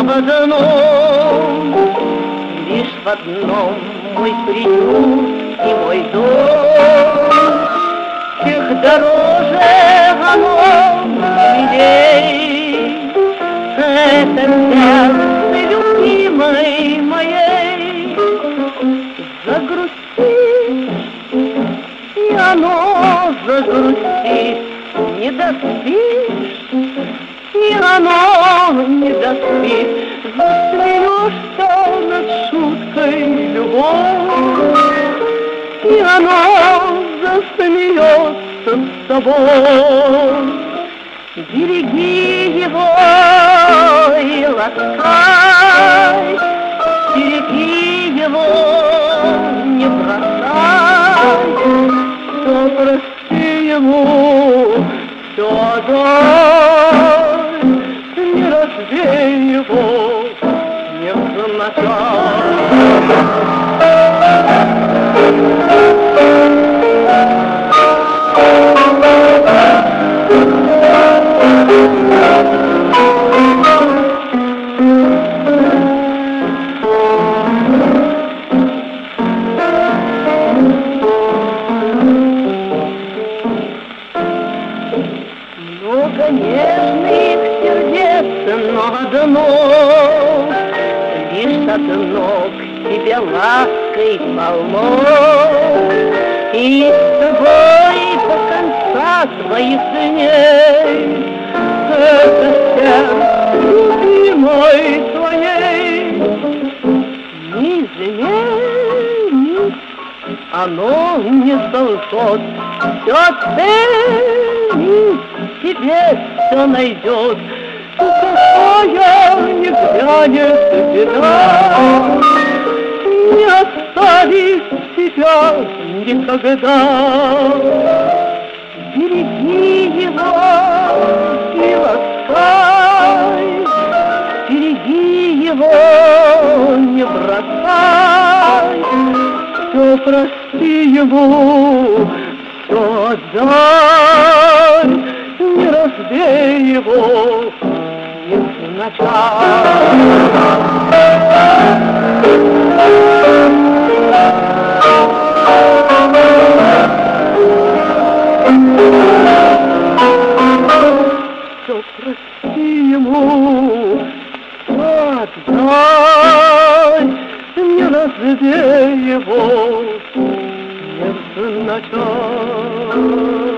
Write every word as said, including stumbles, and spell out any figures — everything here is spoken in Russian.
в одном, лишь в одном мой приют и мой дом. Всех дороже оно милей, это сердце любимой моей. Загрустит, и оно загрустит, не доспишь, и оно не доспит. Засмеешься над шуткой любовь, и оно засмеется с тобой. Береги его и ласкай, береги его, не бросай. Все прости ему, все отдай, не разбей его, не взнатай. Много нежных сердец, но одно, лишь одно к тебе лаской полно. И с тобой до конца твоих дней это сердце любимой твоей не изменит, оно не солжет, все ценит, тебе все найдет. Какая не глянет беда, не оставит тебя никогда. Береги его и ласкай, береги его, не бросай. Все прости ему, все отдай, не разбей его, не взнатай. Все прости ему, все отдай, не разбей его, не взнатай.